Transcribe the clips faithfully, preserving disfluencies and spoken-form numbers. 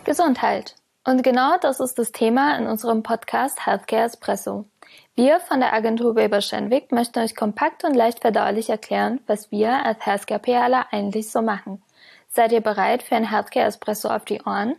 Gesundheit. Und genau das ist das Thema in unserem Podcast Healthcare Espresso. Wir von der Agentur Weber Schenwick möchten euch kompakt und leicht verdaulich erklären, was wir als Healthcare-PRler eigentlich so machen. Seid ihr bereit für ein Healthcare Espresso auf die Ohren?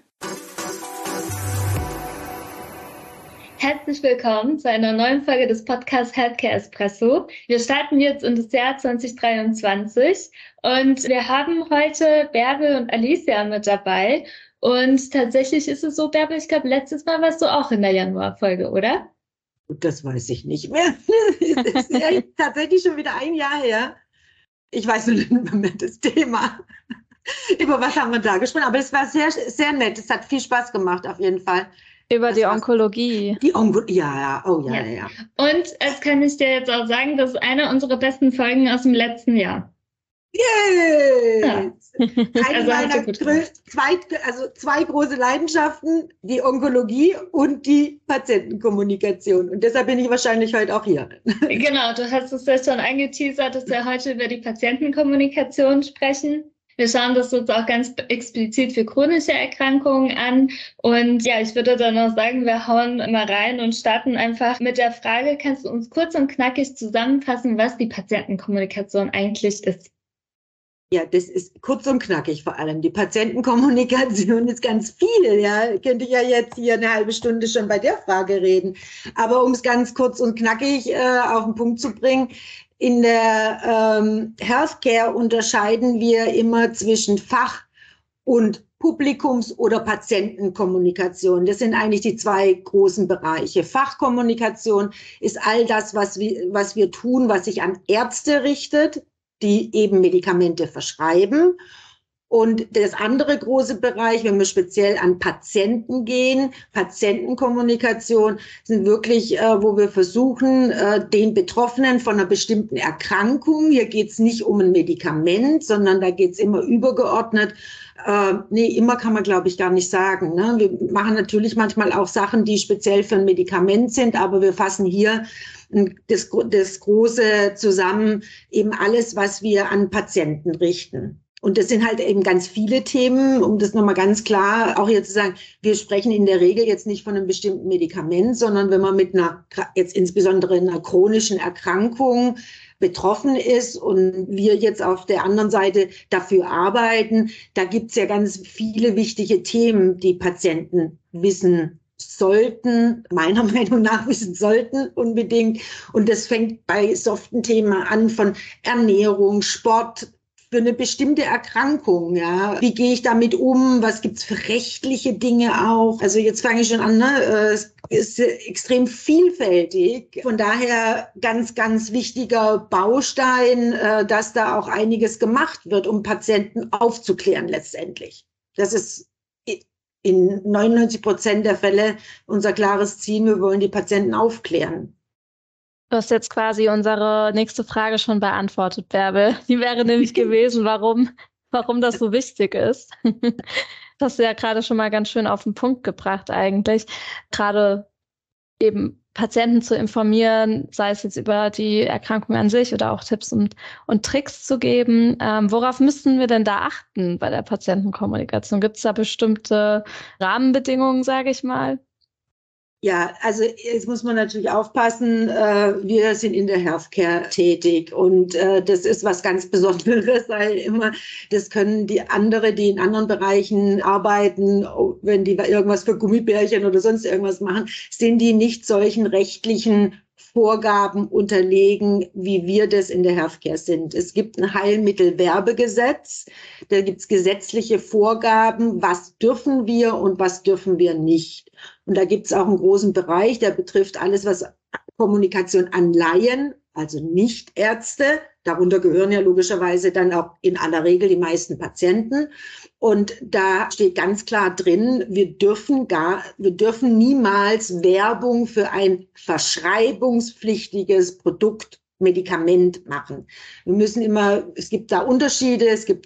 Herzlich willkommen zu einer neuen Folge des Podcasts Healthcare Espresso. Wir starten jetzt in das Jahr zwanzig dreiundzwanzig und wir haben heute Bärbel und Alicia mit dabei. Und tatsächlich ist es so, Bärbel, ich glaube, letztes Mal warst du auch in der Januarfolge, oder? Das weiß ich nicht mehr. Es ist ja tatsächlich schon wieder ein Jahr her. Ich weiß nur nicht mehr das Thema. Über was haben wir da gesprochen? Aber es war sehr, sehr nett. Es hat viel Spaß gemacht, auf jeden Fall. Über das die Onkologie. Die Onkologie, ja, ja, oh ja, ja. ja, ja. Und es kann ich dir jetzt auch sagen, das ist eine unserer besten Folgen aus dem letzten Jahr. Yay! Yeah. Eine also meiner größten, zwei, also zwei große Leidenschaften, die Onkologie und die Patientenkommunikation. Und deshalb bin ich wahrscheinlich heute auch hier. Genau, du hast es ja schon angeteasert, dass wir heute über die Patientenkommunikation sprechen. Wir schauen das jetzt auch ganz explizit für chronische Erkrankungen an. Und ja, ich würde dann auch sagen, wir hauen mal rein und starten einfach mit der Frage, kannst du uns kurz und knackig zusammenfassen, was die Patientenkommunikation eigentlich ist? Ja, das ist kurz und knackig vor allem. Die Patientenkommunikation ist ganz viel. Ja, könnte ich ja jetzt hier eine halbe Stunde schon bei der Frage reden. Aber um es ganz kurz und knackig äh, auf den Punkt zu bringen, in der ähm, Healthcare unterscheiden wir immer zwischen Fach- und Publikums- oder Patientenkommunikation. Das sind eigentlich die zwei großen Bereiche. Fachkommunikation ist all das, was wir, was wir tun, was sich an Ärzte richtet, die eben Medikamente verschreiben. Und das andere große Bereich, wenn wir speziell an Patienten gehen, Patientenkommunikation, sind wirklich, äh, wo wir versuchen, äh, den Betroffenen von einer bestimmten Erkrankung, hier geht es nicht um ein Medikament, sondern da geht es immer übergeordnet, äh, nee, immer kann man, glaube ich, gar nicht sagen. Ne? Wir machen natürlich manchmal auch Sachen, die speziell für ein Medikament sind, aber wir fassen hier das, das Große zusammen, eben alles, was wir an Patienten richten. Und das sind halt eben ganz viele Themen, um das nochmal ganz klar auch hier zu sagen, wir sprechen in der Regel jetzt nicht von einem bestimmten Medikament, sondern wenn man mit einer, jetzt insbesondere einer chronischen Erkrankung betroffen ist und wir jetzt auf der anderen Seite dafür arbeiten, da gibt's ja ganz viele wichtige Themen, die Patienten wissen sollten, meiner Meinung nach wissen sollten unbedingt. Und das fängt bei soften Themen an von Ernährung, Sport, für eine bestimmte Erkrankung, ja. Wie gehe ich damit um? Was gibt's für rechtliche Dinge auch? Also jetzt fange ich schon an, ne? Es ist extrem vielfältig. Von daher ganz, ganz wichtiger Baustein, dass da auch einiges gemacht wird, um Patienten aufzuklären letztendlich. Das ist in neunundneunzig Prozent der Fälle unser klares Ziel. Wir wollen die Patienten aufklären. Du hast jetzt quasi unsere nächste Frage schon beantwortet, Bärbel. Die wäre nämlich gewesen, warum, warum das so wichtig ist. Das hast du ja gerade schon mal ganz schön auf den Punkt gebracht eigentlich. Gerade eben Patienten zu informieren, sei es jetzt über die Erkrankung an sich oder auch Tipps und, und Tricks zu geben. Ähm, worauf müssten wir denn da achten bei der Patientenkommunikation? Gibt es da bestimmte Rahmenbedingungen, sage ich mal? Ja, also jetzt muss man natürlich aufpassen, äh, wir sind in der Healthcare tätig und äh, das ist was ganz Besonderes, weil immer, das können die andere, die in anderen Bereichen arbeiten, wenn die irgendwas für Gummibärchen oder sonst irgendwas machen, sind die nicht solchen rechtlichen Vorgaben unterlegen, wie wir das in der Healthcare sind. Es gibt ein Heilmittelwerbegesetz, da gibt es gesetzliche Vorgaben, was dürfen wir und was dürfen wir nicht. Und da gibt es auch einen großen Bereich, der betrifft alles, was Kommunikation an Laien, also Nicht-Ärzte, darunter gehören ja logischerweise dann auch in aller Regel die meisten Patienten. Und da steht ganz klar drin, wir dürfen gar, wir dürfen niemals Werbung für ein verschreibungspflichtiges Produkt, Medikament machen. Wir müssen immer, es gibt da Unterschiede, es gibt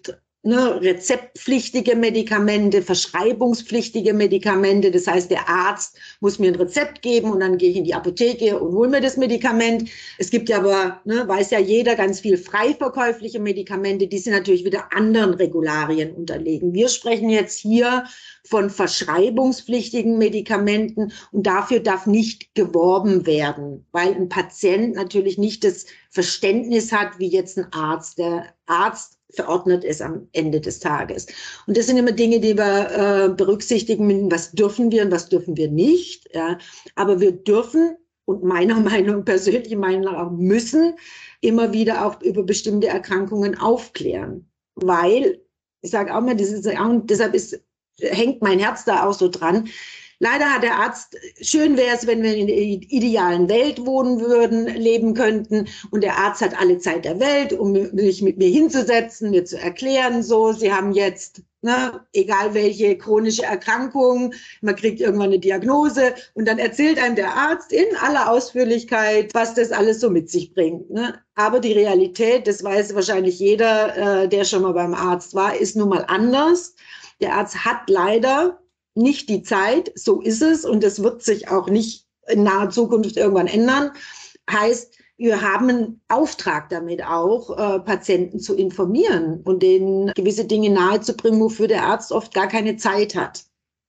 ne, rezeptpflichtige Medikamente, verschreibungspflichtige Medikamente. Das heißt, der Arzt muss mir ein Rezept geben und dann gehe ich in die Apotheke und hole mir das Medikament. Es gibt ja aber, ne, weiß ja jeder, ganz viel frei verkäufliche Medikamente, die sind natürlich wieder anderen Regularien unterlegen. Wir sprechen jetzt hier von verschreibungspflichtigen Medikamenten und dafür darf nicht geworben werden, weil ein Patient natürlich nicht das Verständnis hat, wie jetzt ein Arzt. Der Arzt verordnet es am Ende des Tages. Und das sind immer Dinge, die wir äh, berücksichtigen müssen. Was dürfen wir und was dürfen wir nicht? Ja? Aber wir dürfen und meiner Meinung, persönlichen Meinung nach auch müssen, immer wieder auch über bestimmte Erkrankungen aufklären. Weil, ich sage auch mal, das ist, und deshalb ist, hängt mein Herz da auch so dran. Leider hat der Arzt, schön wäre es, wenn wir in der idealen Welt wohnen würden, leben könnten und der Arzt hat alle Zeit der Welt, um sich mit mir hinzusetzen, mir zu erklären, so, Sie haben jetzt, ne, egal welche chronische Erkrankung, man kriegt irgendwann eine Diagnose und dann erzählt einem der Arzt in aller Ausführlichkeit, was das alles so mit sich bringt. Ne? Aber die Realität, das weiß wahrscheinlich jeder, äh, der schon mal beim Arzt war, ist nun mal anders. Der Arzt hat leider nicht die Zeit, so ist es und das wird sich auch nicht in naher Zukunft irgendwann ändern. Heißt, wir haben einen Auftrag damit auch, äh, Patienten zu informieren und denen gewisse Dinge nahezubringen, wofür der Arzt oft gar keine Zeit hat.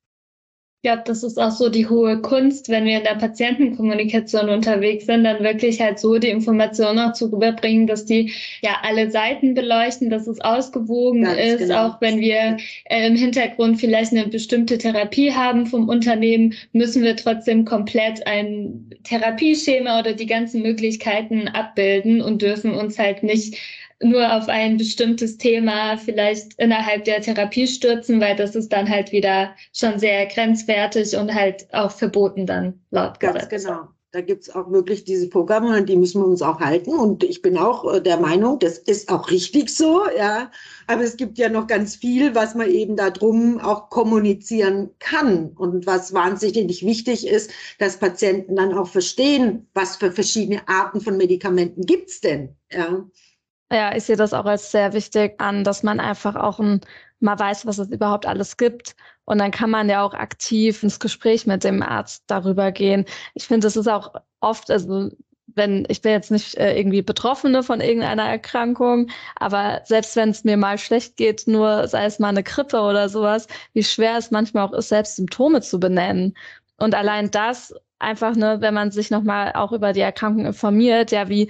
Ich glaube, das ist auch so die hohe Kunst, wenn wir in der Patientenkommunikation unterwegs sind, dann wirklich halt so die Informationen auch zu überbringen, dass die ja alle Seiten beleuchten, dass es ausgewogen Ganz ist, genau. Auch wenn wir äh, im Hintergrund vielleicht eine bestimmte Therapie haben vom Unternehmen, müssen wir trotzdem komplett ein Therapieschema oder die ganzen Möglichkeiten abbilden und dürfen uns halt nicht nur auf ein bestimmtes Thema vielleicht innerhalb der Therapie stürzen, weil das ist dann halt wieder schon sehr grenzwertig und halt auch verboten dann laut Gesetz. Ganz genau. Da gibt's auch wirklich diese Programme und die müssen wir uns auch halten. Und ich bin auch der Meinung, das ist auch richtig so, ja. Aber es gibt ja noch ganz viel, was man eben da drum auch kommunizieren kann und was wahnsinnig wichtig ist, dass Patienten dann auch verstehen, was für verschiedene Arten von Medikamenten gibt's denn, ja. Ja, ich sehe das auch als sehr wichtig an, dass man einfach auch ein, mal weiß, was es überhaupt alles gibt. Und dann kann man ja auch aktiv ins Gespräch mit dem Arzt darüber gehen. Ich finde, das ist auch oft, also wenn, ich bin jetzt nicht äh, irgendwie Betroffene von irgendeiner Erkrankung, aber selbst wenn es mir mal schlecht geht, nur sei es mal eine Grippe oder sowas, wie schwer es manchmal auch ist, selbst Symptome zu benennen. Und allein das einfach, ne, wenn man sich nochmal auch über die Erkrankung informiert, ja, wie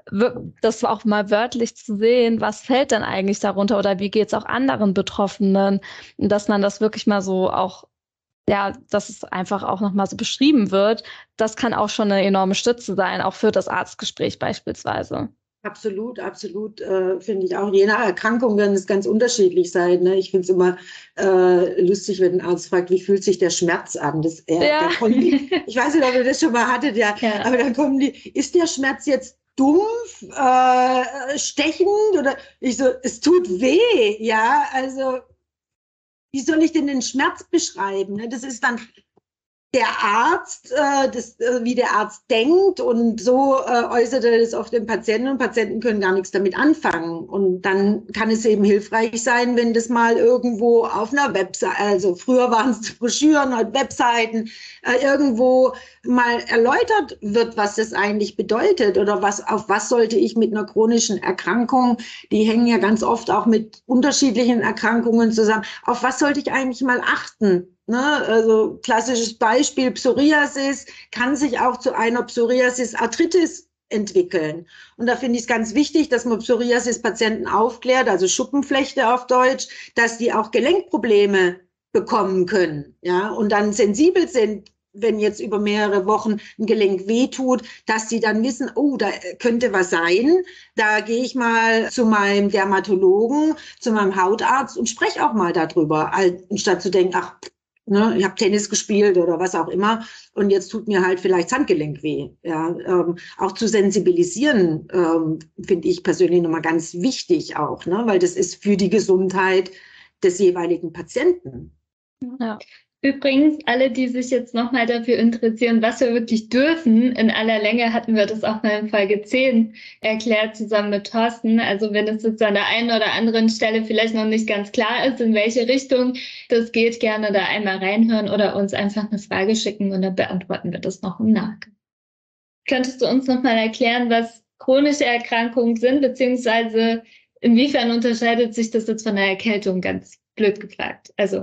das auch mal wörtlich zu sehen, was fällt denn eigentlich darunter oder wie geht es auch anderen Betroffenen, dass man das wirklich mal so auch, ja, dass es einfach auch nochmal so beschrieben wird, das kann auch schon eine enorme Stütze sein, auch für das Arztgespräch beispielsweise. Absolut, absolut, äh, finde ich auch. Je nach Erkrankung werden es ganz unterschiedlich sein. Ne? Ich finde es immer äh, lustig, wenn ein Arzt fragt, wie fühlt sich der Schmerz an? Das, äh, ja. dann kommen die, ich weiß nicht, ob ihr das schon mal hattet, ja, ja. Aber dann kommen die, ist der Schmerz jetzt dumpf, äh, stechend oder ich so, es tut weh, ja, also wie soll ich denn den Schmerz beschreiben? Ne? Das ist dann der Arzt, äh, das, äh, wie der Arzt denkt und so äh, äußert er das auf den Patienten und Patienten können gar nichts damit anfangen und dann kann es eben hilfreich sein, wenn das mal irgendwo auf einer Webseite, also früher waren es Broschüren, heute Webseiten, äh, irgendwo mal erläutert wird, was das eigentlich bedeutet oder was, auf was sollte ich mit einer chronischen Erkrankung, die hängen ja ganz oft auch mit unterschiedlichen Erkrankungen zusammen, auf was sollte ich eigentlich mal achten? Ne, also klassisches Beispiel, Psoriasis kann sich auch zu einer Psoriasis-Arthritis entwickeln. Und da finde ich es ganz wichtig, dass man Psoriasis-Patienten aufklärt, also Schuppenflechte auf Deutsch, dass die auch Gelenkprobleme bekommen können, ja, und dann sensibel sind, wenn jetzt über mehrere Wochen ein Gelenk wehtut, dass die dann wissen, oh, da könnte was sein. Da gehe ich mal zu meinem Dermatologen, zu meinem Hautarzt und spreche auch mal darüber, anstatt zu denken, ach, ne, ich habe Tennis gespielt oder was auch immer und jetzt tut mir halt vielleicht das Handgelenk weh. Ja, ähm, auch zu sensibilisieren, ähm, finde ich persönlich nochmal ganz wichtig auch, ne, weil das ist für die Gesundheit des jeweiligen Patienten. Ja. Übrigens, alle, die sich jetzt nochmal dafür interessieren, was wir wirklich dürfen, in aller Länge hatten wir das auch mal in Folge zehn erklärt, zusammen mit Thorsten. Also wenn es jetzt an der einen oder anderen Stelle vielleicht noch nicht ganz klar ist, in welche Richtung das geht, gerne da einmal reinhören oder uns einfach eine Frage schicken und dann beantworten wir das noch im Nachgang. Könntest du uns nochmal erklären, was chronische Erkrankungen sind, beziehungsweise inwiefern unterscheidet sich das jetzt von einer Erkältung, ganz blöd gefragt? Also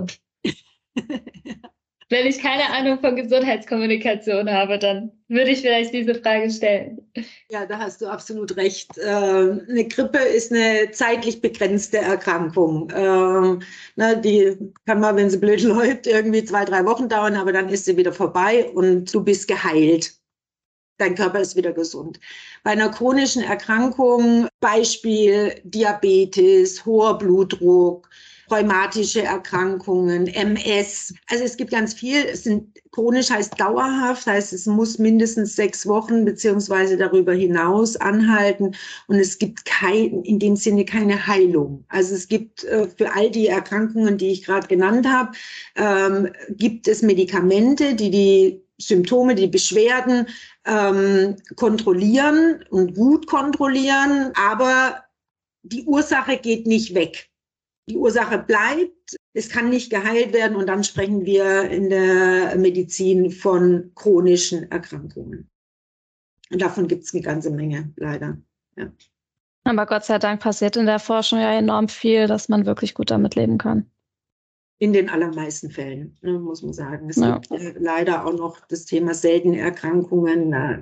wenn ich keine Ahnung von Gesundheitskommunikation habe, dann würde ich vielleicht diese Frage stellen. Ja, da hast du absolut recht. Äh, eine Grippe ist eine zeitlich begrenzte Erkrankung. Äh, na, die kann mal, wenn sie blöd läuft, irgendwie zwei, drei Wochen dauern, aber dann ist sie wieder vorbei und du bist geheilt. Dein Körper ist wieder gesund. Bei einer chronischen Erkrankung, Beispiel Diabetes, hoher Blutdruck, rheumatische Erkrankungen, M S. Also es gibt ganz viel. Es sind, chronisch heißt dauerhaft, heißt es muss mindestens sechs Wochen beziehungsweise darüber hinaus anhalten. Und es gibt kein, in dem Sinne keine Heilung. Also es gibt äh, für all die Erkrankungen, die ich gerade genannt habe, ähm, gibt es Medikamente, die die Symptome, die Beschwerden ähm, kontrollieren und gut kontrollieren, aber die Ursache geht nicht weg. Die Ursache bleibt, es kann nicht geheilt werden und dann sprechen wir in der Medizin von chronischen Erkrankungen. Und davon gibt es eine ganze Menge, leider. Ja. Aber Gott sei Dank passiert in der Forschung ja enorm viel, dass man wirklich gut damit leben kann. In den allermeisten Fällen, ne, muss man sagen. Es Ja. gibt äh, leider auch noch das Thema seltene Erkrankungen. Da,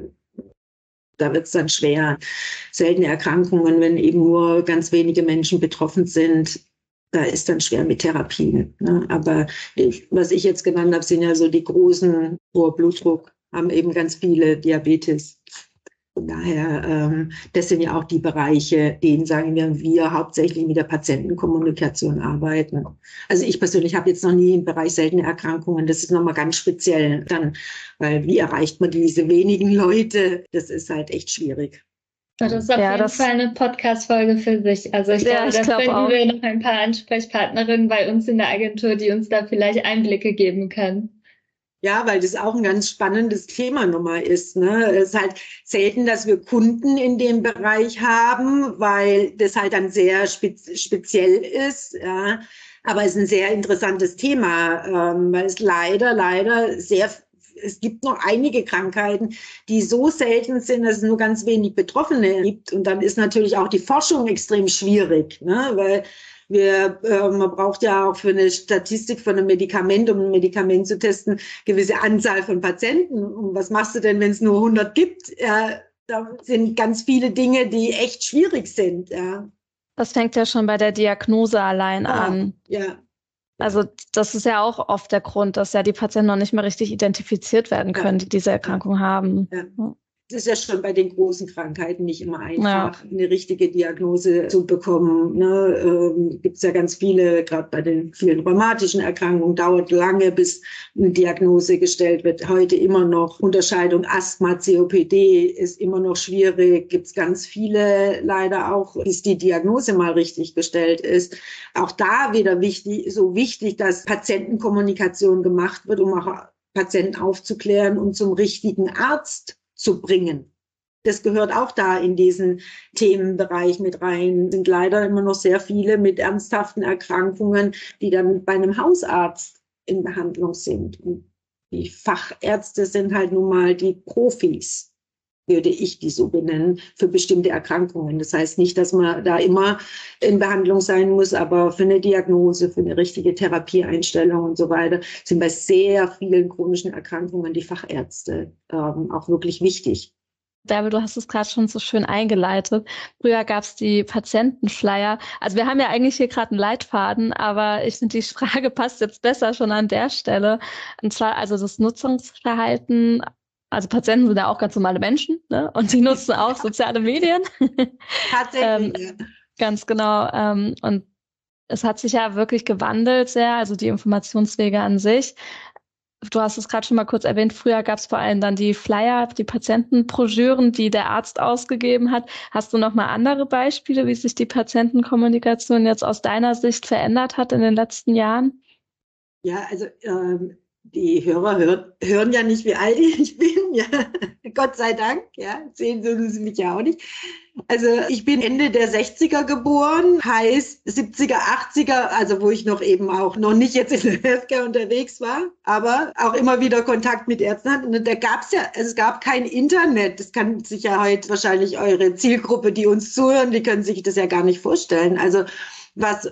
da wird es dann schwer. Seltene Erkrankungen, wenn eben nur ganz wenige Menschen betroffen sind, da ist dann schwer mit Therapien. Ne? Aber ich, was ich jetzt genannt habe, sind ja so die großen, hoher Blutdruck, haben eben ganz viele Diabetes. Von daher, ähm, das sind ja auch die Bereiche, denen, sagen wir, wir hauptsächlich mit der Patientenkommunikation arbeiten. Also ich persönlich habe jetzt noch nie im Bereich seltene Erkrankungen, das ist nochmal ganz speziell dann, weil wie erreicht man diese wenigen Leute? Das ist halt echt schwierig. Das ist auf Ja, jeden das- Fall eine Podcast-Folge für sich. Also ich Ja, glaube, ich da glaub finden auch. wir noch ein paar Ansprechpartnerinnen bei uns in der Agentur, die uns da vielleicht Einblicke geben können. Ja, weil das auch ein ganz spannendes Thema nochmal ist. Ne? Es ist halt selten, dass wir Kunden in dem Bereich haben, weil das halt dann sehr spez speziell ist. Ja? Aber es ist ein sehr interessantes Thema, ähm, weil es leider, leider sehr, es gibt noch einige Krankheiten, die so selten sind, dass es nur ganz wenig Betroffene gibt. Und dann ist natürlich auch die Forschung extrem schwierig, ne? Weil wir, äh, man braucht ja auch für eine Statistik von einem Medikament, um ein Medikament zu testen, gewisse Anzahl von Patienten. Und was machst du denn, wenn es nur hundert gibt? Ja, da sind ganz viele Dinge, die echt schwierig sind. Ja, Das fängt ja schon bei der Diagnose allein an. ja. Also das ist ja auch oft der Grund, dass ja die Patienten noch nicht mal richtig identifiziert werden können, die diese Erkrankung haben. Ja. Ja. Es ist ja schon bei den großen Krankheiten nicht immer einfach, ja, eine richtige Diagnose zu bekommen. Ne? Ähm, gibt es ja ganz viele, gerade bei den vielen rheumatischen Erkrankungen, dauert lange, bis eine Diagnose gestellt wird. Heute immer noch Unterscheidung Asthma, C O P D ist immer noch schwierig. Gibt es ganz viele leider auch, bis die Diagnose mal richtig gestellt ist. Auch da wieder wichtig, so wichtig, dass Patientenkommunikation gemacht wird, um auch Patienten aufzuklären und zum richtigen Arzt zu bringen. Das gehört auch da in diesen Themenbereich mit rein. Es sind leider immer noch sehr viele mit ernsthaften Erkrankungen, die dann bei einem Hausarzt in Behandlung sind. Und die Fachärzte sind halt nun mal die Profis, würde ich die so benennen, für bestimmte Erkrankungen. Das heißt nicht, dass man da immer in Behandlung sein muss, aber für eine Diagnose, für eine richtige Therapieeinstellung und so weiter sind bei sehr vielen chronischen Erkrankungen die Fachärzte ähm, auch wirklich wichtig. Bärbel, du hast es gerade schon so schön eingeleitet. Früher gab es die Patientenflyer. Also wir haben ja eigentlich hier gerade einen Leitfaden, aber ich finde, die Frage passt jetzt besser schon an der Stelle. Und zwar also das Nutzungsverhalten. Also Patienten sind ja auch ganz normale Menschen, ne? Und sie nutzen auch soziale Medien. Tatsächlich. ähm, ganz genau. Ähm, und es hat sich ja wirklich gewandelt sehr, also die Informationswege an sich. Du hast es gerade schon mal kurz erwähnt, früher gab es vor allem dann die Flyer, die Patientenbroschüren, die der Arzt ausgegeben hat. Hast du noch mal andere Beispiele, wie sich die Patientenkommunikation jetzt aus deiner Sicht verändert hat in den letzten Jahren? Ja, also ähm, die Hörer hört, hören ja nicht, wie alt ich bin, ja. Gott sei Dank, ja, sehen Sie mich ja auch nicht. Also ich bin Ende der sechziger geboren, heißt siebziger, achtziger, also wo ich noch eben auch noch nicht jetzt in der Healthcare unterwegs war, aber auch immer wieder Kontakt mit Ärzten hatte. Und da gab's ja, also es gab kein Internet. Das kann sich ja heute wahrscheinlich eure Zielgruppe, die uns zuhören, die können sich das ja gar nicht vorstellen. Also was...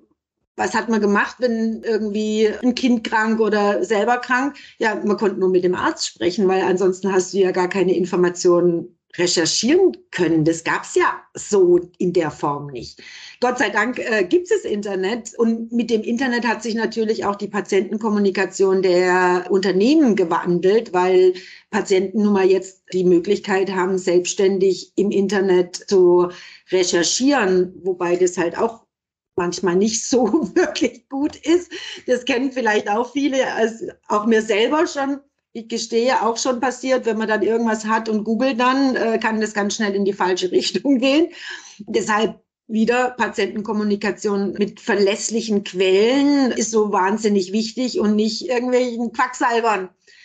Was hat man gemacht, wenn irgendwie ein Kind krank oder selber krank? Ja, man konnte nur mit dem Arzt sprechen, weil ansonsten hast du ja gar keine Informationen recherchieren können. Das gab's ja so in der Form nicht. Gott sei Dank äh, gibt es Internet und mit dem Internet hat sich natürlich auch die Patientenkommunikation der Unternehmen gewandelt, weil Patienten nun mal jetzt die Möglichkeit haben, selbstständig im Internet zu recherchieren, wobei das halt auch manchmal nicht so wirklich gut ist. Das kennen vielleicht auch viele, also auch mir selber schon. Ich gestehe, auch schon passiert, wenn man dann irgendwas hat und googelt dann, äh, kann das ganz schnell in die falsche Richtung gehen. Deshalb wieder Patientenkommunikation mit verlässlichen Quellen ist so wahnsinnig wichtig und nicht irgendwelchen Quacksalbern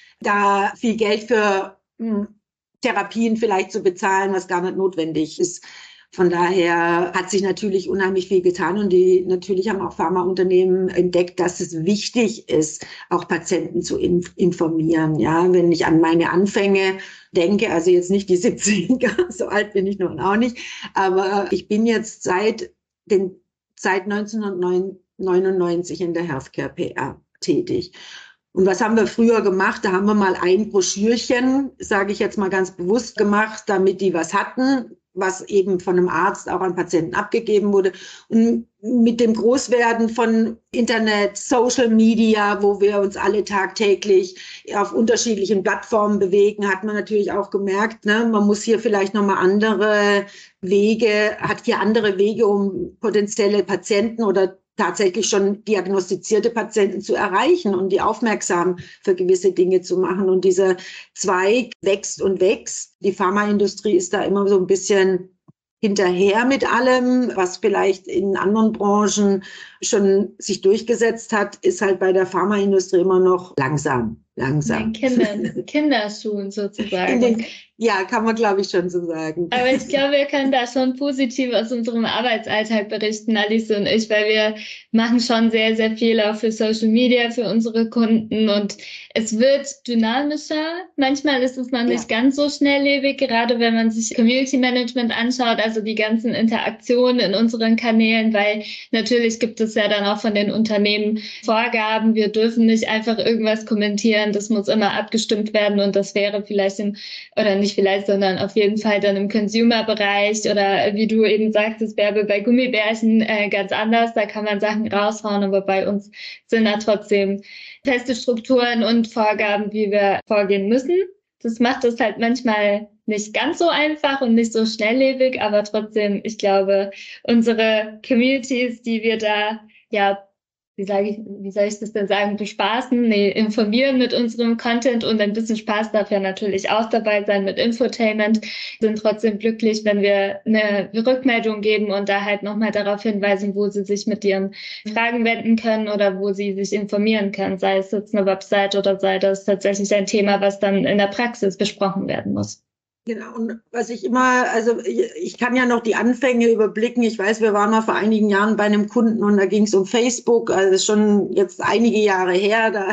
da viel Geld für hm, Therapien vielleicht zu bezahlen, was gar nicht notwendig ist. Von daher hat sich natürlich unheimlich viel getan und die natürlich haben auch Pharmaunternehmen entdeckt, dass es wichtig ist, auch Patienten zu inf- informieren. Ja, wenn ich an meine Anfänge denke, also jetzt nicht die siebziger, so alt bin ich nun auch nicht, aber ich bin jetzt seit den seit neunzehnhundertneunundneunzig in der Healthcare P R tätig. Und was haben wir früher gemacht? Da haben wir mal ein Broschürchen, sage ich jetzt mal ganz bewusst gemacht, damit die was hatten, was eben von einem Arzt auch an Patienten abgegeben wurde. Und mit dem Großwerden von Internet, Social Media, wo wir uns alle tagtäglich auf unterschiedlichen Plattformen bewegen, hat man natürlich auch gemerkt, ne, man muss hier vielleicht nochmal andere Wege, hat hier andere Wege, um potenzielle Patienten oder tatsächlich schon diagnostizierte Patienten zu erreichen und die aufmerksam für gewisse Dinge zu machen. Und dieser Zweig wächst und wächst. Die Pharmaindustrie ist da immer so ein bisschen hinterher mit allem, was vielleicht in anderen Branchen schon sich durchgesetzt hat, ist halt bei der Pharmaindustrie immer noch langsam. Langsam. In den Kinder, Kinderschuhen sozusagen. In den, ja, kann man, glaube ich, schon so sagen. Aber ich glaube, wir können da schon positiv aus unserem Arbeitsalltag berichten, Alice und ich, weil wir machen schon sehr, sehr viel auch für Social Media, für unsere Kunden und es wird dynamischer. Manchmal ist es noch nicht ja. ganz so schnelllebig, gerade wenn man sich Community Management anschaut, also die ganzen Interaktionen in unseren Kanälen, weil natürlich gibt es ja dann auch von den Unternehmen Vorgaben, wir dürfen nicht einfach irgendwas kommentieren, das muss immer abgestimmt werden und das wäre vielleicht im, oder nicht vielleicht, sondern auf jeden Fall dann im Consumer-Bereich oder wie du eben sagtest, Bärbel, bei Gummibärchen äh, ganz anders, da kann man Sachen raushauen, aber bei uns sind da trotzdem feste Strukturen und Vorgaben, wie wir vorgehen müssen. Das macht es halt manchmal nicht ganz so einfach und nicht so schnelllebig, aber trotzdem, ich glaube, unsere Communities, die wir da ja wie sage ich, wie soll ich das denn sagen, bespaßen, nee, informieren mit unserem Content und ein bisschen Spaß darf ja natürlich auch dabei sein mit Infotainment, sind trotzdem glücklich, wenn wir eine Rückmeldung geben und da halt nochmal darauf hinweisen, wo sie sich mit ihren Fragen wenden können oder wo sie sich informieren können, sei es jetzt eine Website oder sei das tatsächlich ein Thema, was dann in der Praxis besprochen werden muss. Genau, und was ich immer, also ich, ich kann ja noch die Anfänge überblicken. Ich weiß, wir waren mal vor einigen Jahren bei einem Kunden und da ging es um Facebook, also das ist schon jetzt einige Jahre her. Da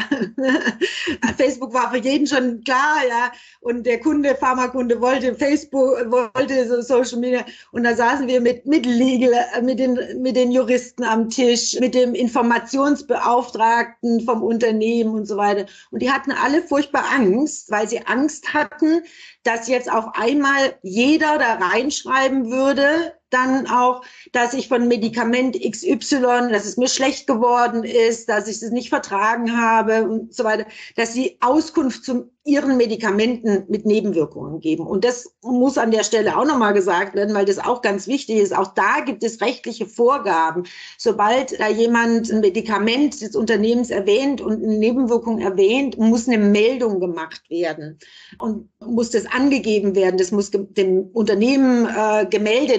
Facebook war für jeden schon klar, ja. Und der Kunde, Pharmakunde wollte Facebook, wollte so Social Media. Und da saßen wir mit, mit Legal, mit den, mit den Juristen am Tisch, mit dem Informationsbeauftragten vom Unternehmen und so weiter. Und die hatten alle furchtbar Angst, weil sie Angst hatten, dass jetzt auf einmal jeder da reinschreiben würde, dann auch, dass ich von Medikament X Y, dass es mir schlecht geworden ist, dass ich es nicht vertragen habe und so weiter, dass sie Auskunft zu ihren Medikamenten mit Nebenwirkungen geben. Und das muss an der Stelle auch nochmal gesagt werden, weil das auch ganz wichtig ist. Auch da gibt es rechtliche Vorgaben. Sobald da jemand ein Medikament des Unternehmens erwähnt und eine Nebenwirkung erwähnt, muss eine Meldung gemacht werden und muss das angegeben werden. Das muss dem Unternehmen äh, gemeldet werden.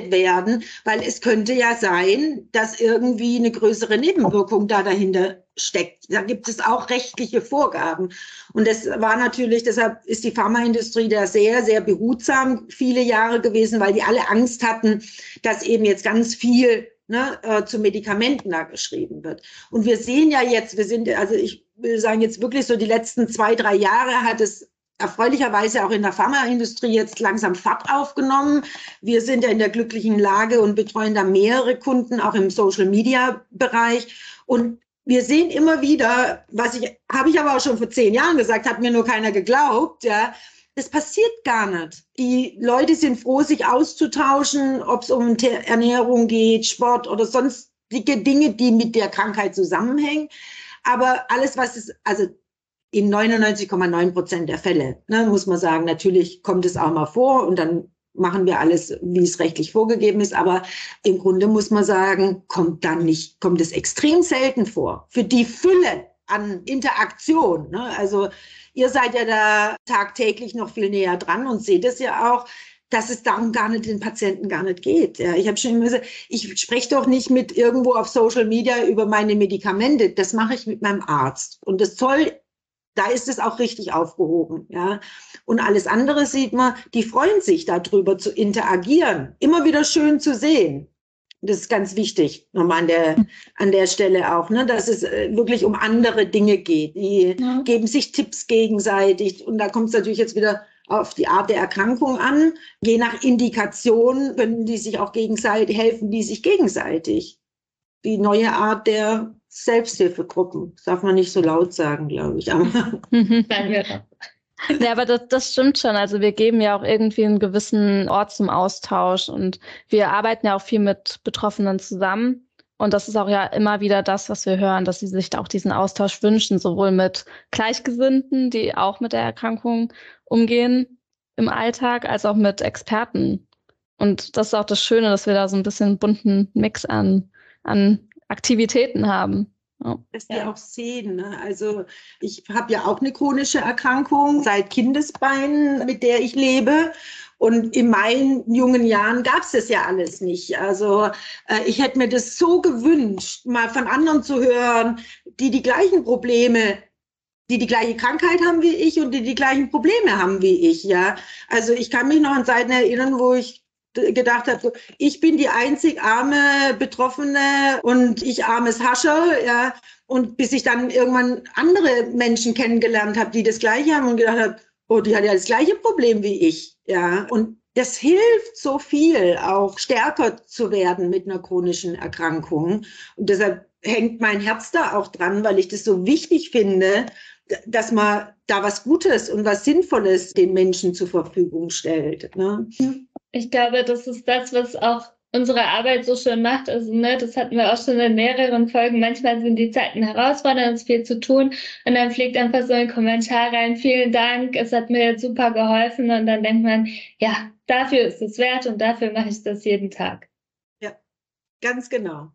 werden, weil es könnte ja sein, dass irgendwie eine größere Nebenwirkung da dahinter steckt. Da gibt es auch rechtliche Vorgaben. Und das war natürlich, deshalb ist die Pharmaindustrie da sehr, sehr behutsam viele Jahre gewesen, weil die alle Angst hatten, dass eben jetzt ganz viel ne, äh, zu Medikamenten da geschrieben wird. Und wir sehen ja jetzt, wir sind, also ich will sagen, jetzt wirklich so die letzten zwei, drei Jahre hat es erfreulicherweise auch in der Pharmaindustrie jetzt langsam Fahrt aufgenommen. Wir sind ja in der glücklichen Lage und betreuen da mehrere Kunden, auch im Social-Media-Bereich. Und wir sehen immer wieder, was ich, habe ich aber auch schon vor zehn Jahren gesagt, hat mir nur keiner geglaubt, ja, das passiert gar nicht. Die Leute sind froh, sich auszutauschen, ob es um Ernährung geht, Sport oder sonstige Dinge, die mit der Krankheit zusammenhängen. Aber alles, was es, also in neunundneunzig Komma neun Prozent der Fälle, ne, muss man sagen, natürlich kommt es auch mal vor und dann machen wir alles, wie es rechtlich vorgegeben ist. Aber im Grunde muss man sagen, kommt dann nicht, kommt es extrem selten vor. Für die Fülle an Interaktion, ne, also ihr seid ja da tagtäglich noch viel näher dran und seht es ja auch, dass es darum gar nicht den Patienten gar nicht geht. Ja, ich habe schon immer gesagt, ich spreche doch nicht mit irgendwo auf Social Media über meine Medikamente. Das mache ich mit meinem Arzt. Und das Zoll, da ist es auch richtig aufgehoben. Ja. Und alles andere sieht man, die freuen sich darüber zu interagieren. Immer wieder schön zu sehen. Das ist ganz wichtig, nochmal an der, an der Stelle auch, ne, dass es wirklich um andere Dinge geht. Die ja. geben sich Tipps gegenseitig. Und da kommt es natürlich jetzt wieder auf die Art der Erkrankung an. Je nach Indikation können die sich auch gegenseitig, helfen die sich gegenseitig. Die neue Art der Selbsthilfegruppen. Das darf man nicht so laut sagen, glaube ich. Aber ja, aber das, das stimmt schon. Also wir geben ja auch irgendwie einen gewissen Ort zum Austausch und wir arbeiten ja auch viel mit Betroffenen zusammen. Und das ist auch ja immer wieder das, was wir hören, dass sie sich da auch diesen Austausch wünschen, sowohl mit Gleichgesinnten, die auch mit der Erkrankung umgehen im Alltag, als auch mit Experten. Und das ist auch das Schöne, dass wir da so ein bisschen einen bunten Mix an, an Aktivitäten haben. Ja. Dass die auch sehen. Ne? Also ich habe ja auch eine chronische Erkrankung seit Kindesbeinen, mit der ich lebe. Und in meinen jungen Jahren gab es das ja alles nicht. Also äh, ich hätte mir das so gewünscht, mal von anderen zu hören, die die gleichen Probleme, die die gleiche Krankheit haben wie ich und die die gleichen Probleme haben wie ich. Ja, also ich kann mich noch an Zeiten erinnern, wo ich gedacht habe, so, ich bin die einzig arme Betroffene und ich armes Hascher, ja. Und bis ich dann irgendwann andere Menschen kennengelernt habe, die das Gleiche haben und gedacht habe, oh, die hat ja das gleiche Problem wie ich, ja. Und das hilft so viel, auch stärker zu werden mit einer chronischen Erkrankung. Und deshalb hängt mein Herz da auch dran, weil ich das so wichtig finde, dass man da was Gutes und was Sinnvolles den Menschen zur Verfügung stellt, ne? Ich glaube, das ist das, was auch unsere Arbeit so schön macht. Also, ne, das hatten wir auch schon in mehreren Folgen. Manchmal sind die Zeiten herausfordernd, es ist viel zu tun. Und dann fliegt einfach so ein Kommentar rein. Vielen Dank, es hat mir jetzt super geholfen. Und dann denkt man, ja, dafür ist es wert und dafür mache ich das jeden Tag. Ja, ganz genau.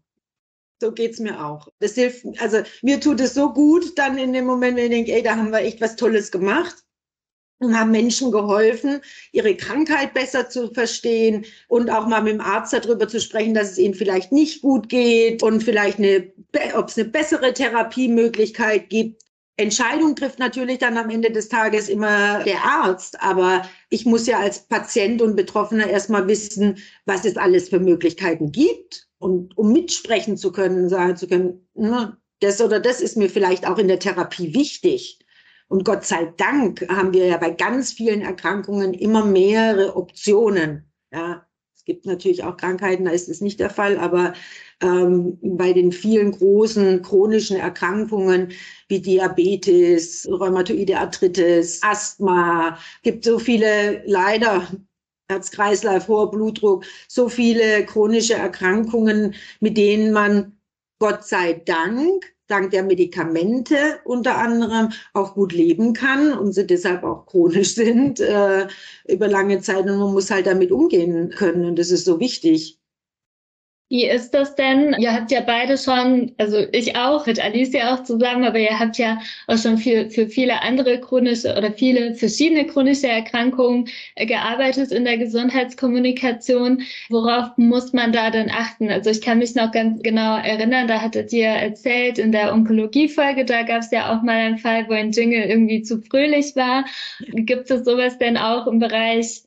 So geht's mir auch. Das hilft, also mir tut es so gut dann in dem Moment, wenn ich denke, ey, da haben wir echt was Tolles gemacht. Und haben Menschen geholfen, ihre Krankheit besser zu verstehen und auch mal mit dem Arzt darüber zu sprechen, dass es ihnen vielleicht nicht gut geht und vielleicht eine, ob es eine bessere Therapiemöglichkeit gibt. Entscheidung trifft natürlich dann am Ende des Tages immer der Arzt, aber ich muss ja als Patient und Betroffener erstmal wissen, was es alles für Möglichkeiten gibt und um mitsprechen zu können, sagen zu können, das oder das ist mir vielleicht auch in der Therapie wichtig. Und Gott sei Dank haben wir ja bei ganz vielen Erkrankungen immer mehrere Optionen. Ja, es gibt natürlich auch Krankheiten, da ist es nicht der Fall, aber ähm, bei den vielen großen chronischen Erkrankungen wie Diabetes, Rheumatoide Arthritis, Asthma, gibt so viele, leider Herz-Kreislauf, hoher Blutdruck, so viele chronische Erkrankungen, mit denen man Gott sei Dank dank der Medikamente unter anderem auch gut leben kann und sie deshalb auch chronisch sind äh, über lange Zeit. Und man muss halt damit umgehen können. Und das ist so wichtig. Wie ist das denn? Ihr habt ja beide schon, also ich auch, mit Alicia auch zusammen, aber ihr habt ja auch schon viel, für viele andere chronische oder viele verschiedene chronische Erkrankungen äh, gearbeitet in der Gesundheitskommunikation. Worauf muss man da denn achten? Also ich kann mich noch ganz genau erinnern, da hattet ihr erzählt, in der Onkologie-Folge, da gab es ja auch mal einen Fall, wo ein Jingle irgendwie zu fröhlich war. Gibt es sowas denn auch im Bereich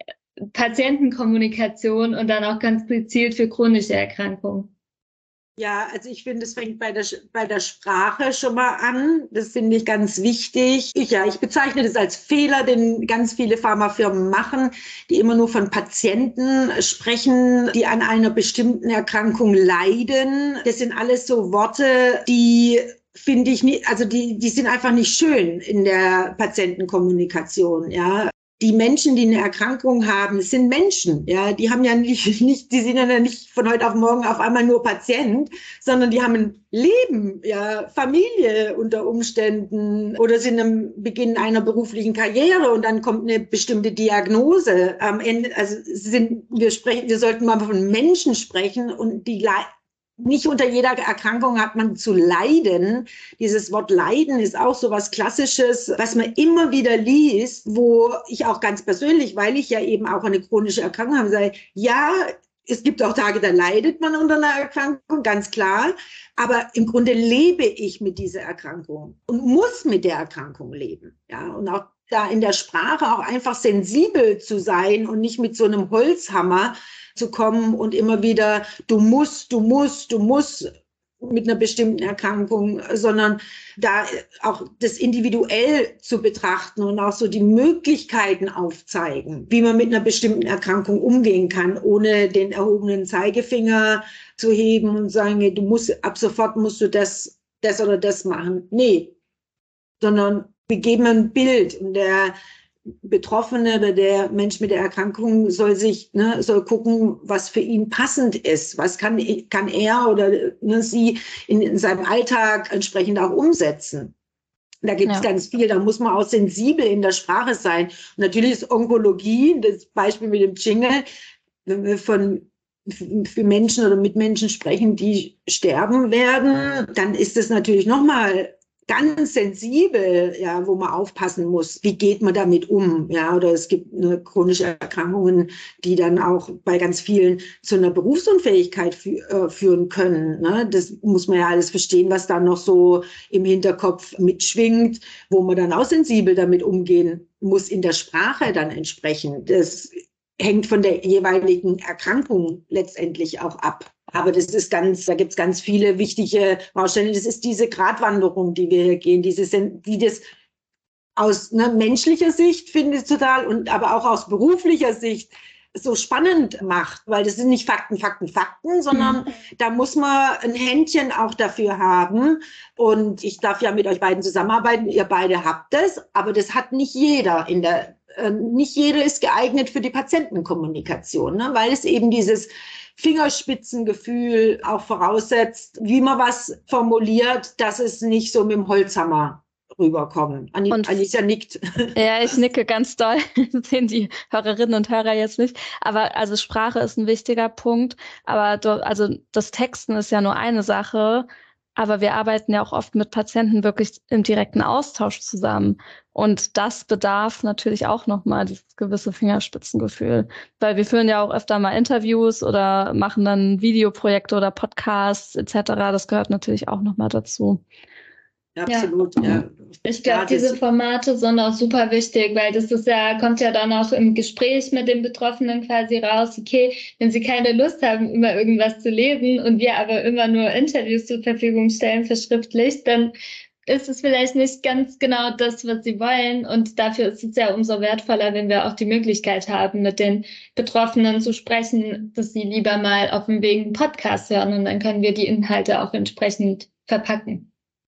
Patientenkommunikation und dann auch ganz gezielt für chronische Erkrankungen? Ja, also ich finde, es fängt bei der, bei der Sprache schon mal an. Das finde ich ganz wichtig. Ich, ja, ich bezeichne das als Fehler, den ganz viele Pharmafirmen machen, die immer nur von Patienten sprechen, die an einer bestimmten Erkrankung leiden. Das sind alles so Worte, die finde ich nicht, also die, die sind einfach nicht schön in der Patientenkommunikation, ja. Die Menschen, die eine Erkrankung haben, sind Menschen, ja, die haben ja nicht, nicht, die sind ja nicht von heute auf morgen auf einmal nur Patient, sondern die haben ein Leben, ja, Familie unter Umständen oder sind am Beginn einer beruflichen Karriere und dann kommt eine bestimmte Diagnose. Am Ende, also sind, wir sprechen, wir sollten mal von Menschen sprechen und die nicht unter jeder Erkrankung hat man zu leiden. Dieses Wort Leiden ist auch so was Klassisches, was man immer wieder liest, wo ich auch ganz persönlich, weil ich ja eben auch eine chronische Erkrankung habe, sage, ja, es gibt auch Tage, da leidet man unter einer Erkrankung, ganz klar. Aber im Grunde lebe ich mit dieser Erkrankung und muss mit der Erkrankung leben. Ja, und auch da in der Sprache auch einfach sensibel zu sein und nicht mit so einem Holzhammer zu kommen und immer wieder, du musst, du musst, du musst mit einer bestimmten Erkrankung, sondern da auch das individuell zu betrachten und auch so die Möglichkeiten aufzeigen, wie man mit einer bestimmten Erkrankung umgehen kann, ohne den erhobenen Zeigefinger zu heben und sagen, du musst, ab sofort musst du das, das oder das machen. Nee, sondern wir geben ein Bild und der Betroffene oder der Mensch mit der Erkrankung soll sich, ne, soll gucken, was für ihn passend ist. Was kann, kann er oder ne, sie in, in seinem Alltag entsprechend auch umsetzen. Da gibt es ja ganz viel, da muss man auch sensibel in der Sprache sein. Und natürlich ist Onkologie, das Beispiel mit dem Jingle, wenn wir von für Menschen oder mit Menschen sprechen, die sterben werden, dann ist es natürlich nochmal ganz sensibel, ja, wo man aufpassen muss, wie geht man damit um, ja, oder es gibt eine chronische Erkrankungen, die dann auch bei ganz vielen zu einer Berufsunfähigkeit fü äh, führen können, ne? Das muss man ja alles verstehen, was da noch so im Hinterkopf mitschwingt, wo man dann auch sensibel damit umgehen muss in der Sprache dann entsprechend. Das hängt von der jeweiligen Erkrankung letztendlich auch ab. Aber das ist ganz, da gibt's ganz viele wichtige Baustellen. Das ist diese Gratwanderung, die wir hier gehen, diese, die das aus ne, menschlicher Sicht finde ich total und aber auch aus beruflicher Sicht so spannend macht, weil das sind nicht Fakten, Fakten, Fakten, sondern mhm. da muss man ein Händchen auch dafür haben. Und ich darf ja mit euch beiden zusammenarbeiten. Ihr beide habt es, aber das hat nicht jeder in der, äh, nicht jeder ist geeignet für die Patientenkommunikation, ne, weil es eben dieses Fingerspitzengefühl auch voraussetzt, wie man was formuliert, dass es nicht so mit dem Holzhammer rüberkommt. An Alicia nickt. Ja, ich nicke ganz doll. Das sehen die Hörerinnen und Hörer jetzt nicht. Aber also Sprache ist ein wichtiger Punkt. Aber do, also das Texten ist ja nur eine Sache. Aber wir arbeiten ja auch oft mit Patienten wirklich im direkten Austausch zusammen. Und das bedarf natürlich auch nochmal dieses gewisse Fingerspitzengefühl. Weil wir führen ja auch öfter mal Interviews oder machen dann Videoprojekte oder Podcasts et cetera. Das gehört natürlich auch nochmal dazu. Absolut, ja. ja. Ich glaube, diese Formate sind auch super wichtig, weil das ist ja, kommt ja dann auch im Gespräch mit den Betroffenen quasi raus, okay, wenn sie keine Lust haben, immer irgendwas zu lesen und wir aber immer nur Interviews zur Verfügung stellen, verschriftlicht, dann ist es vielleicht nicht ganz genau das, was sie wollen. Und dafür ist es ja umso wertvoller, wenn wir auch die Möglichkeit haben, mit den Betroffenen zu sprechen, dass sie lieber mal auf dem Weg einen Podcast hören und dann können wir die Inhalte auch entsprechend verpacken.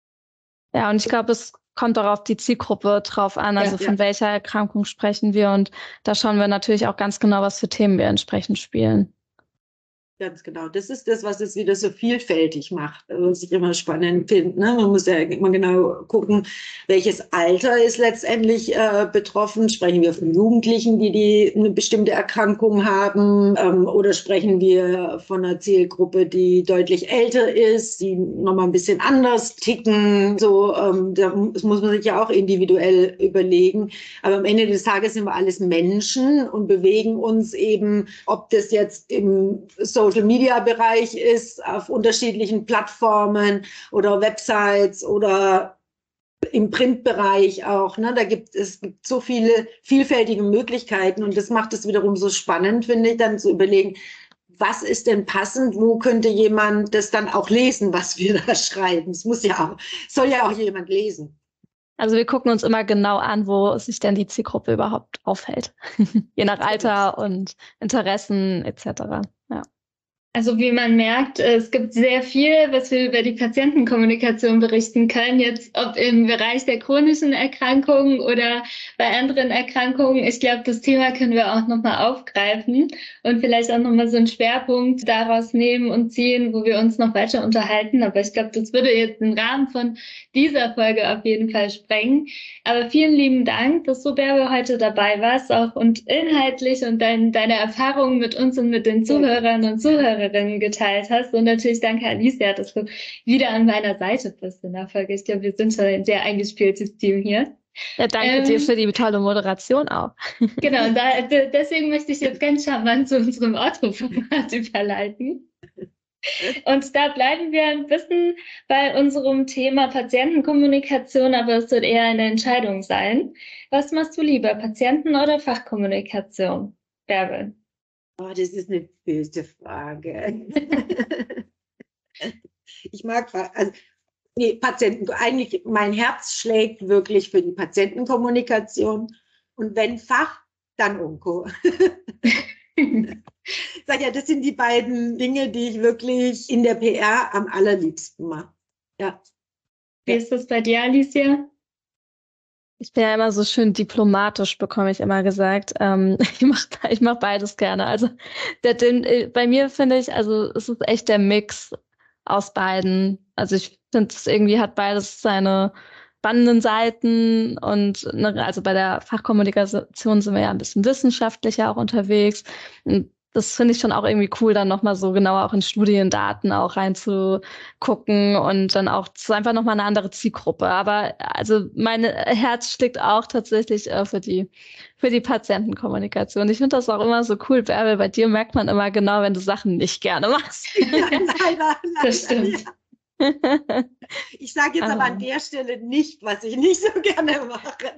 Ja, und ich glaube, es kommt auch auf die Zielgruppe drauf an, also ja, von ja. welcher Erkrankung sprechen wir. Und da schauen wir natürlich auch ganz genau, was für Themen wir entsprechend spielen. Ganz genau. Das ist das, was es wieder so vielfältig macht, was ich immer spannend finde. Ne? Man muss ja immer genau gucken, welches Alter ist letztendlich äh, betroffen. Sprechen wir von Jugendlichen, die, die eine bestimmte Erkrankung haben, ähm, oder sprechen wir von einer Zielgruppe, die deutlich älter ist, die nochmal ein bisschen anders ticken. So, ähm, das muss man sich ja auch individuell überlegen. Aber am Ende des Tages sind wir alles Menschen und bewegen uns eben, ob das jetzt im Social-Media-Bereich ist, auf unterschiedlichen Plattformen oder Websites oder im Printbereich auch. Ne? Da gibt es gibt so viele vielfältige Möglichkeiten und das macht es wiederum so spannend, finde ich, dann zu überlegen, was ist denn passend, wo könnte jemand das dann auch lesen, was wir da schreiben. Es muss ja auch, soll ja auch jemand lesen. Also wir gucken uns immer genau an, wo sich denn die Zielgruppe überhaupt aufhält. Je nach Alter und Interessen et cetera. Ja. Also wie man merkt, es gibt sehr viel, was wir über die Patientenkommunikation berichten können, jetzt ob im Bereich der chronischen Erkrankungen oder bei anderen Erkrankungen. Ich glaube, das Thema können wir auch nochmal aufgreifen und vielleicht auch nochmal so einen Schwerpunkt daraus nehmen und ziehen, wo wir uns noch weiter unterhalten. Aber ich glaube, das würde jetzt den Rahmen von dieser Folge auf jeden Fall sprengen. Aber vielen lieben Dank, dass du, Bärbel, heute dabei warst auch und inhaltlich und dein, deine Erfahrungen mit uns und mit den Zuhörern und Zuhörern geteilt hast. Und natürlich danke Alicia, dass du wieder an meiner Seite bist in der Folge. Ich glaube, wir sind schon ein sehr eingespieltes Team hier. Ja, danke ähm, dir für die tolle Moderation auch. Genau, und da, deswegen möchte ich jetzt ganz charmant zu unserem Outro-Format überleiten. Und da bleiben wir ein bisschen bei unserem Thema Patientenkommunikation, aber es wird eher eine Entscheidung sein. Was machst du lieber, Patienten- oder Fachkommunikation, Bärbel? Oh, das ist eine böse Frage. Ich mag, also, nee, Patienten, eigentlich mein Herz schlägt wirklich für die Patientenkommunikation. Und wenn Fach, dann Onko. Sag ja, das sind die beiden Dinge, die ich wirklich in der P R am allerliebsten mache. Ja. Wie ist das bei dir, Alicia? Ich bin ja immer so schön diplomatisch, bekomme ich immer gesagt. Ähm, ich mache ich mach beides gerne. Also der, den, bei mir finde ich, also es ist echt der Mix aus beiden. Also ich finde, es irgendwie hat beides seine spannenden Seiten und ne, also bei der Fachkommunikation sind wir ja ein bisschen wissenschaftlicher auch unterwegs. Und das finde ich schon auch irgendwie cool, dann nochmal so genauer auch in Studiendaten auch reinzugucken und dann auch so einfach nochmal eine andere Zielgruppe. Aber also mein Herz schlägt auch tatsächlich äh, für die für die Patientenkommunikation. Ich finde das auch immer so cool, Bärbel, bei dir merkt man immer genau, wenn du Sachen nicht gerne machst. Ja, leider, leider, das stimmt. Ja. Ich sage jetzt aber an der Stelle nicht, was ich nicht so gerne mache.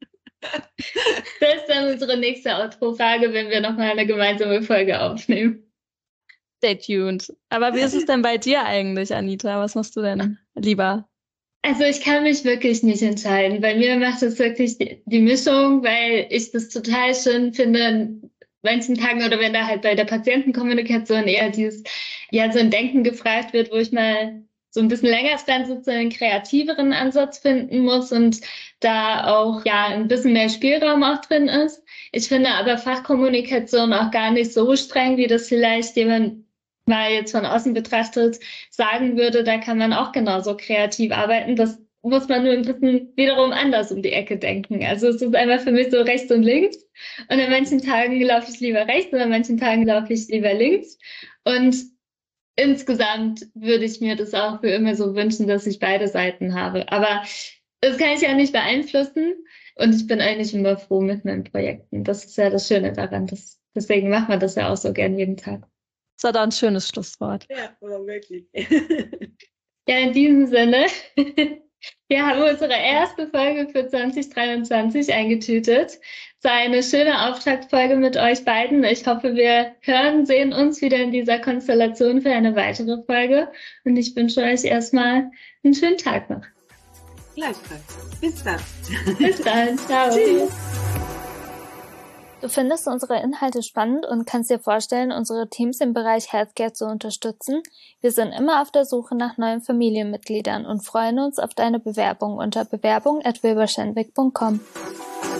Das ist dann unsere nächste Outro-Frage, wenn wir nochmal eine gemeinsame Folge aufnehmen. Stay tuned. Aber wie ist es denn bei dir eigentlich, Anita? Was machst du denn lieber? Also ich kann mich wirklich nicht entscheiden. Bei mir macht es wirklich die, die Mischung, weil ich das total schön finde, an manchen Tagen oder wenn da halt bei der Patientenkommunikation eher dieses, ja, so ein Denken gefragt wird, wo ich mal so ein bisschen länger dran sitze, einen kreativeren Ansatz finden muss und da auch ja ein bisschen mehr Spielraum auch drin ist. Ich finde aber Fachkommunikation auch gar nicht so streng, wie das vielleicht jemand mal jetzt von außen betrachtet sagen würde. Da kann man auch genauso kreativ arbeiten. Das muss man nur ein bisschen wiederum anders um die Ecke denken. Also es ist einfach für mich so rechts und links. Und an manchen Tagen laufe ich lieber rechts und an manchen Tagen laufe ich lieber links. Und insgesamt würde ich mir das auch für immer so wünschen, dass ich beide Seiten habe. Aber das kann ich ja nicht beeinflussen. Und ich bin eigentlich immer froh mit meinen Projekten. Das ist ja das Schöne daran. Das, deswegen macht man das ja auch so gern jeden Tag. Das war doch ein schönes Schlusswort. Ja, aber wirklich. Ja, in diesem Sinne, wir haben unsere erste Folge für zwanzig dreiundzwanzig eingetütet. Es war eine schöne Auftaktfolge mit euch beiden. Ich hoffe, wir hören, sehen uns wieder in dieser Konstellation für eine weitere Folge. Und ich wünsche euch erstmal einen schönen Tag noch. Gleichfalls. Bis dann. Bis dann. Ciao. Tschüss. Du findest unsere Inhalte spannend und kannst dir vorstellen, unsere Teams im Bereich Healthcare zu unterstützen? Wir sind immer auf der Suche nach neuen Familienmitgliedern und freuen uns auf deine Bewerbung unter bewerbung at wilberschenwick punkt com.